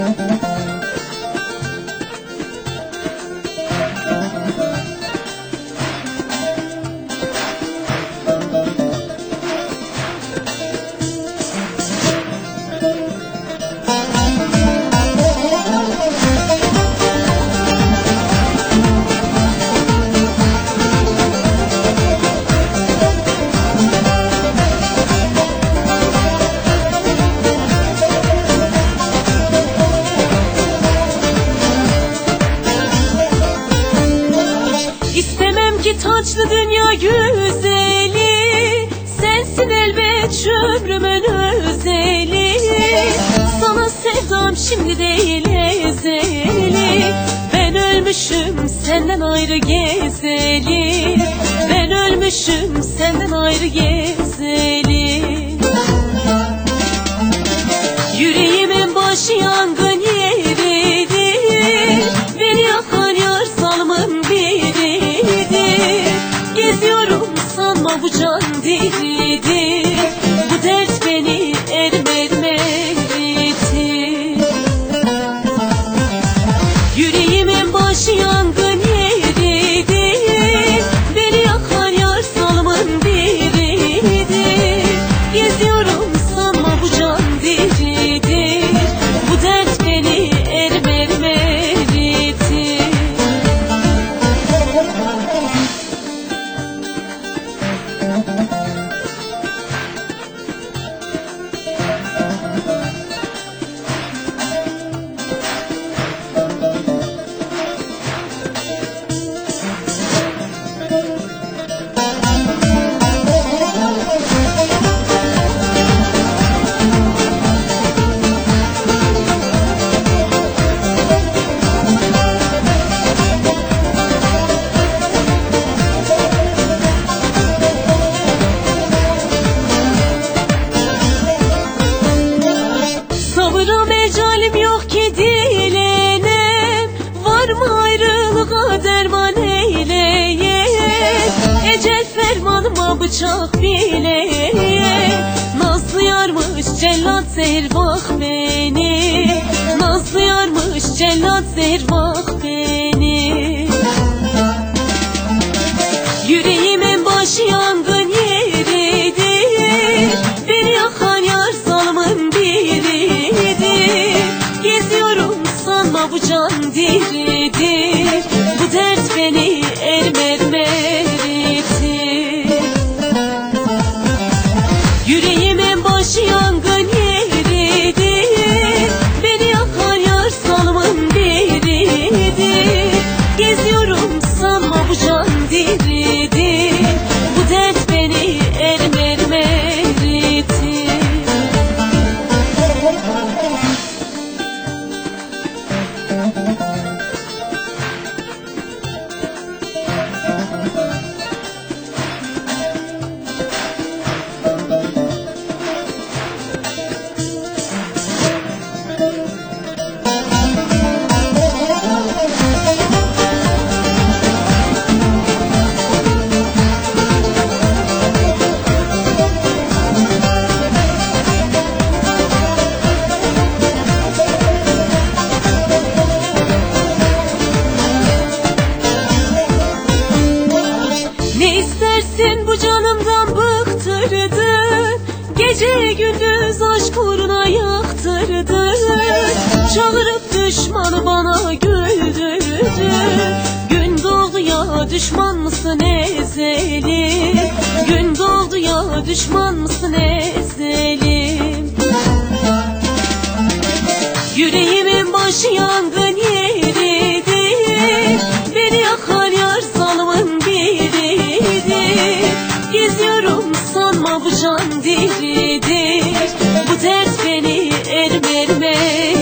Taçlı dünya güzeli, sensin elbet şu ömrümün özeli. Sana sevdam şimdi değil ezeli. Ben ölmüşüm senden ayrı gezeli. Ben ölmüşüm senden ayrı gezeli. Yüreğimin başı yangın yeridir. Beni yakan yar zalımın biridir. Geziyorum sanma bu can diridir. Bu dert beni eritir. Yüreğimin başı yangın yeridir. Beni yakan yar zalımın biridir. Geziyorum sanma bu can diridir. Bu dert beni eritir. Sabıra mecalim yok ki dilenem. Var mı ayrılığa derman eyleyem? Ecel fermanıma bıçak bileyem. Nazlı yarmış cellat zehir bak beni. Nazlı yarmış cellat zehir bak beni. Yüreğimin başı yangın yeridir. Beni yakan yar zalımın biridir. Geziyorum sanma bu can diridir. Bu dert beni eritir. Yüreğimin başı yangın yeridir. Beni yakan yar zalımın biridir. Geziyorum sanma bu can diridir. Bu dert beni eritir. Ne istersin bu canımdan bıktırdın. Gece gündüz aşk uğruna yaktırdın. Çağırıp düşmanı bana güldürdün. Gün doğdu ya düşman mısın ezelim? Gün doğdu ya düşman mısın ezelim? Yüreğimin başı yangın yeridir. Beni yakan yar zalımın biridir. Geziyorum sanma bu can diridir. Bu dert beni eritir.